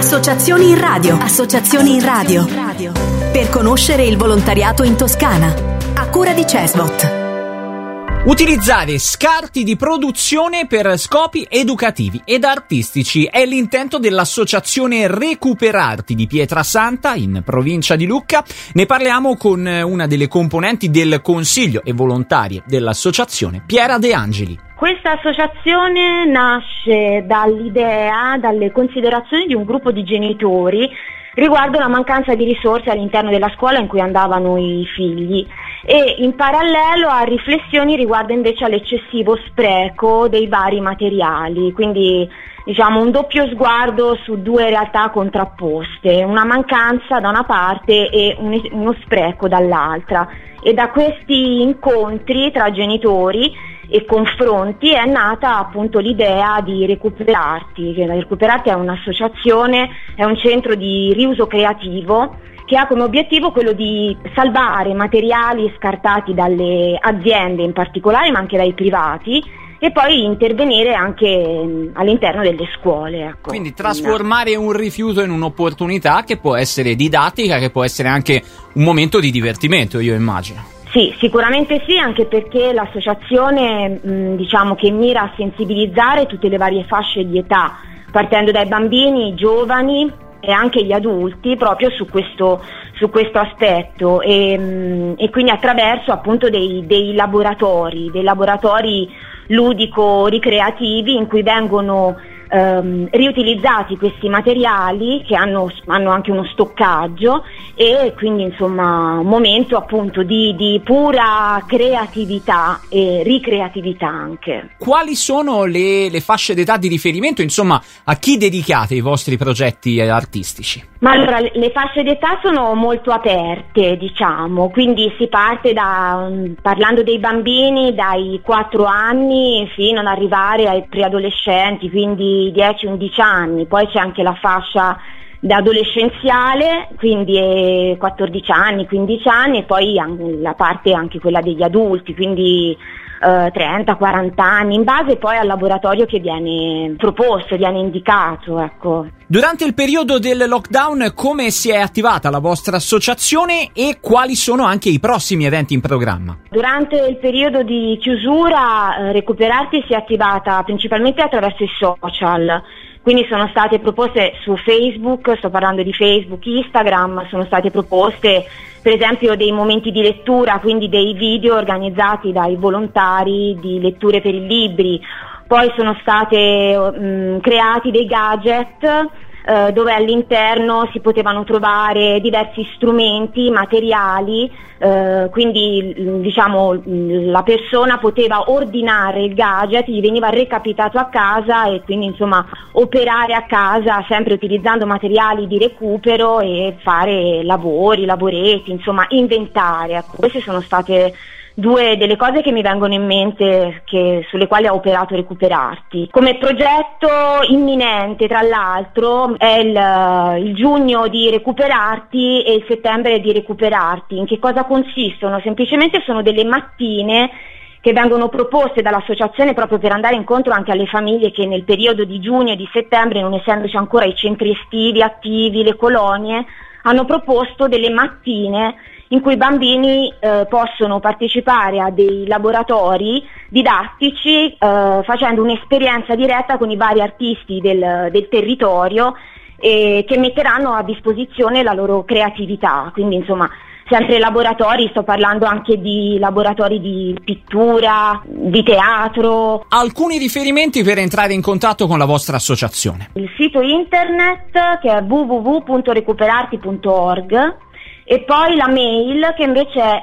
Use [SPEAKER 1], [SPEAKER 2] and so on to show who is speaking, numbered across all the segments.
[SPEAKER 1] Associazioni in radio. Associazioni in radio. Per conoscere il volontariato in Toscana. A cura di CESVOT.
[SPEAKER 2] Utilizzare scarti di produzione per scopi educativi ed artistici è l'intento dell'associazione Recuperarti di Pietrasanta, in provincia di Lucca. Ne parliamo con una delle componenti del consiglio e volontarie dell'associazione, Piera De Angeli.
[SPEAKER 3] Questa associazione nasce dall'idea, dalle considerazioni di un gruppo di genitori riguardo la mancanza di risorse all'interno della scuola in cui andavano i figli, e in parallelo a riflessioni riguardo invece all'eccessivo spreco dei vari materiali, quindi diciamo un doppio sguardo su due realtà contrapposte, una mancanza da una parte e uno spreco dall'altra. E da questi incontri tra genitori e confronti è nata appunto l'idea di Recuperarti. Recuperarti è un'associazione, è un centro di riuso creativo che ha come obiettivo quello di salvare materiali scartati dalle aziende in particolare, ma anche dai privati, e poi intervenire anche all'interno delle scuole. Ecco.
[SPEAKER 2] Quindi trasformare un rifiuto in un'opportunità che può essere didattica, che può essere anche un momento di divertimento, io immagino.
[SPEAKER 3] Sì, sicuramente sì, anche perché l'associazione diciamo che mira a sensibilizzare tutte le varie fasce di età, partendo dai bambini, i giovani e anche gli adulti, proprio su questo aspetto, e quindi attraverso appunto dei laboratori ludico-ricreativi in cui vengono riutilizzati questi materiali che hanno anche uno stoccaggio, e quindi insomma un momento appunto di pura creatività e ricreatività anche.
[SPEAKER 2] Quali sono le fasce d'età di riferimento, insomma, a chi dedicate i vostri progetti artistici?
[SPEAKER 3] Ma allora le fasce d'età sono molto aperte, diciamo, quindi si parte parlando dei bambini dai 4 anni fino ad arrivare ai preadolescenti, quindi 10-11 anni, poi c'è anche la fascia da adolescenziale, quindi 14 anni, 15 anni, e poi la parte anche quella degli adulti, quindi 30-40 anni, in base poi al laboratorio che viene proposto, viene indicato, ecco.
[SPEAKER 2] Durante il periodo del lockdown, come si è attivata la vostra associazione e quali sono anche i prossimi eventi in programma?
[SPEAKER 3] Durante il periodo di chiusura, Recuperarti si è attivata principalmente attraverso i social. Quindi sono state proposte su Facebook, sto parlando di Facebook, Instagram, sono state proposte per esempio dei momenti di lettura, quindi dei video organizzati dai volontari di letture per i libri. Poi sono state creati dei gadget dove all'interno si potevano trovare diversi strumenti, materiali, quindi diciamo la persona poteva ordinare il gadget, gli veniva recapitato a casa e quindi insomma operare a casa sempre utilizzando materiali di recupero e fare lavoretti, insomma inventare. Ecco, queste sono state due delle cose che mi vengono in mente sulle quali ha operato Recuperarti. Come progetto imminente, tra l'altro, è il giugno di Recuperarti e il settembre di Recuperarti. In che cosa consistono? Semplicemente sono delle mattine che vengono proposte dall'associazione proprio per andare incontro anche alle famiglie che nel periodo di giugno e di settembre, non essendoci ancora i centri estivi attivi, le colonie, hanno proposto delle mattine in cui i bambini possono partecipare a dei laboratori didattici facendo un'esperienza diretta con i vari artisti del territorio che metteranno a disposizione la loro creatività. Quindi insomma sempre laboratori, sto parlando anche di laboratori di pittura, di teatro.
[SPEAKER 2] Alcuni riferimenti per entrare in contatto con la vostra associazione.
[SPEAKER 3] Il sito internet che è www.recuperarti.org e poi la mail che invece è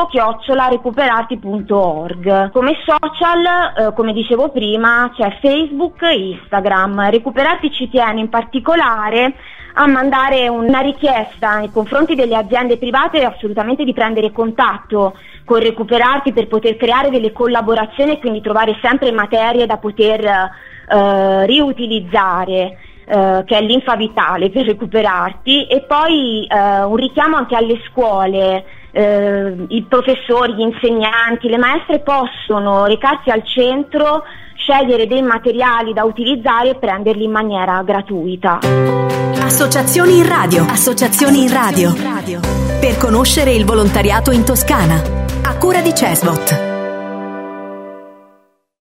[SPEAKER 3] info@recuperarti.org. Come social, come dicevo prima, c'è Facebook e Instagram. Recuperarti ci tiene in particolare a mandare una richiesta nei confronti delle aziende private assolutamente di prendere contatto con Recuperarti per poter creare delle collaborazioni e quindi trovare sempre materie da poter riutilizzare, che è linfa vitale per Recuperarti, e poi un richiamo anche alle scuole. I professori, gli insegnanti, le maestre possono recarsi al centro scegliere dei materiali da utilizzare e prenderli in maniera gratuita.
[SPEAKER 1] Associazioni in radio. Associazioni in radio. Per conoscere il volontariato in Toscana. A cura di CESVOT.